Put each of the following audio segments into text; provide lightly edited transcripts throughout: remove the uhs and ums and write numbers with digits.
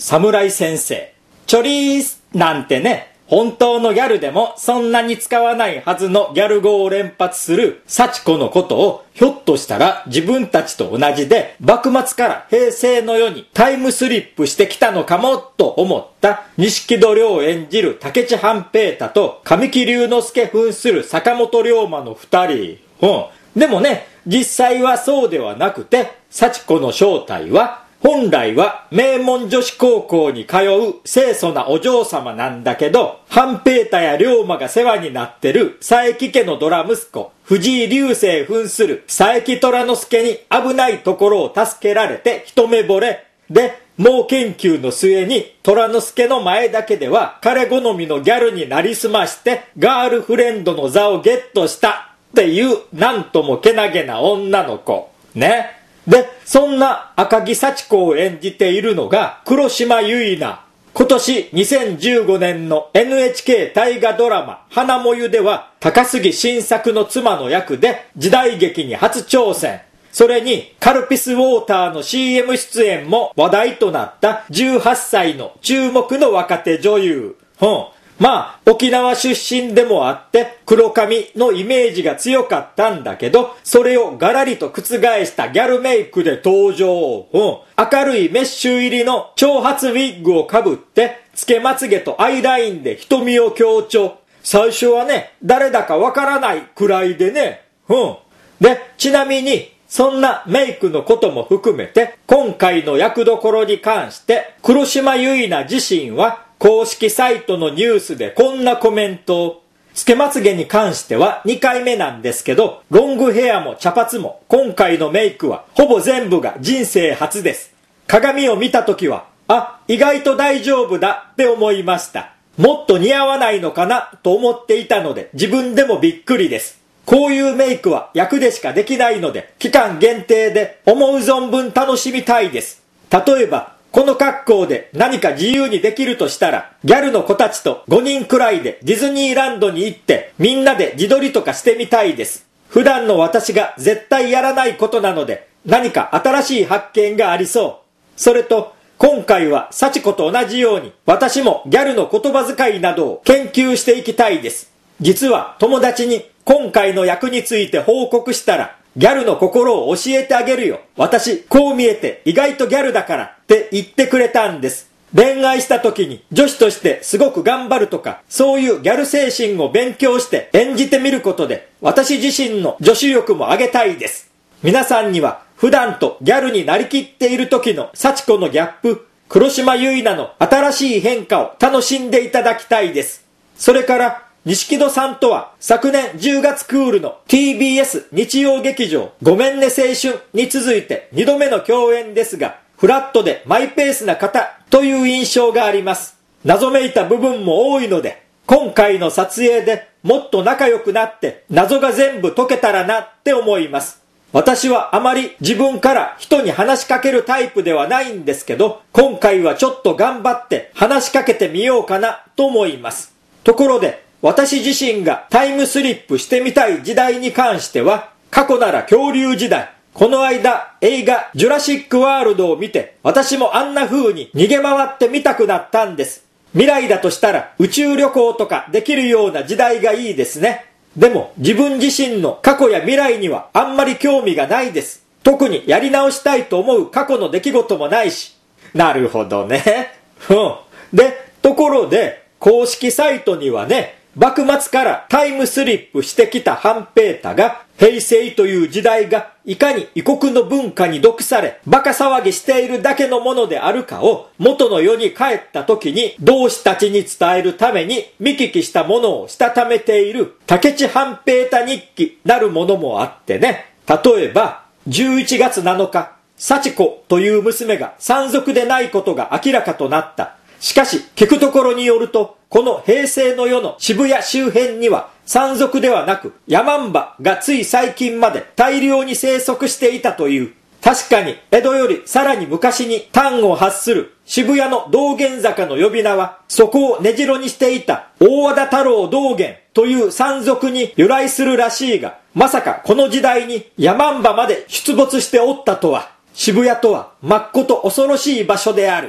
侍先生。チョリースなんてね、本当のギャルでもそんなに使わないはずのギャル語を連発する幸子のことをひょっとしたら自分たちと同じで幕末から平成の世にタイムスリップしてきたのかもと思った錦戸亮演じる武智半平太と神木隆之介扮する坂本龍馬の二人。でもね、実際はそうではなくて、幸子の正体は本来は名門女子高校に通う清楚なお嬢様なんだけど、半平太や龍馬が世話になってる佐伯家のドラ息子、藤井流星扮する佐伯虎之助に危ないところを助けられて一目惚れ。で、猛研究の末に虎之助の前だけでは彼好みのギャルになりすましてガールフレンドの座をゲットしたっていうなんともけなげな女の子。ね。で、そんな赤木幸子を演じているのが黒島結菜。今年2015年の NHK 大河ドラマ花もゆでは高杉晋作の妻の役で時代劇に初挑戦。それにカルピスウォーターの CM 出演も話題となった18歳の注目の若手女優。まあ、沖縄出身でもあって黒髪のイメージが強かったんだけど、それをガラリと覆したギャルメイクで登場。明るいメッシュ入りの長髪ウィッグをかぶってつけまつげとアイラインで瞳を強調。最初はね、誰だかわからないくらいでね。で、ちなみにそんなメイクのことも含めて今回の役どころに関して黒島結菜自身は公式サイトのニュースでこんなコメントを。つけまつげに関しては2回目なんですけど、ロングヘアも茶髪も今回のメイクはほぼ全部が人生初です。鏡を見た時は、意外と大丈夫だって思いました。もっと似合わないのかなと思っていたので自分でもびっくりです。こういうメイクは役でしかできないので期間限定で思う存分楽しみたいです。例えば、この格好で何か自由にできるとしたら、ギャルの子たちと5人くらいでディズニーランドに行ってみんなで自撮りとかしてみたいです。普段の私が絶対やらないことなので何か新しい発見がありそう。それと今回は幸子と同じように私もギャルの言葉遣いなどを研究していきたいです。実は友達に今回の役について報告したら、ギャルの心を教えてあげるよ。私、こう見えて意外とギャルだからって言ってくれたんです。恋愛した時に女子としてすごく頑張るとか、そういうギャル精神を勉強して演じてみることで、私自身の女子力も上げたいです。皆さんには普段とギャルになりきっている時の幸子のギャップ、黒島結菜の新しい変化を楽しんでいただきたいです。それから、錦戸さんとは昨年10月クールの TBS 日曜劇場ごめんね青春に続いて2度目の共演ですが、フラットでマイペースな方という印象があります。謎めいた部分も多いので、今回の撮影でもっと仲良くなって謎が全部解けたらなって思います。私はあまり自分から人に話しかけるタイプではないんですけど、今回はちょっと頑張って話しかけてみようかなと思います。ところで、私自身がタイムスリップしてみたい時代に関しては、過去なら恐竜時代。この間映画ジュラシックワールドを見て、私もあんな風に逃げ回ってみたくなったんです。未来だとしたら宇宙旅行とかできるような時代がいいですね。でも自分自身の過去や未来にはあんまり興味がないです。特にやり直したいと思う過去の出来事もないし。なるほどね。で、ところで公式サイトにはね、幕末からタイムスリップしてきた半平太が平成という時代がいかに異国の文化に毒されバカ騒ぎしているだけのものであるかを元の世に帰った時に同志たちに伝えるために見聞きしたものをしたためている武智半平太日記なるものもあってね。例えば11月7日、幸子という娘が山賊でないことが明らかとなった。しかし聞くところによると、この平成の世の渋谷周辺には山賊ではなくヤマンバがつい最近まで大量に生息していたという。確かに江戸よりさらに昔に端を発する渋谷の道玄坂の呼び名は、そこを根城にしていた大和田太郎道玄という山賊に由来するらしいが、まさかこの時代にヤマンバまで出没しておったとは。渋谷とはまっこと恐ろしい場所である。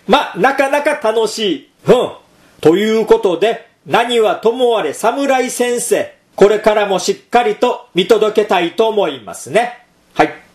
なかなか楽しい。ということで、何はともあれ侍先生、これからもしっかりと見届けたいと思いますね。はい。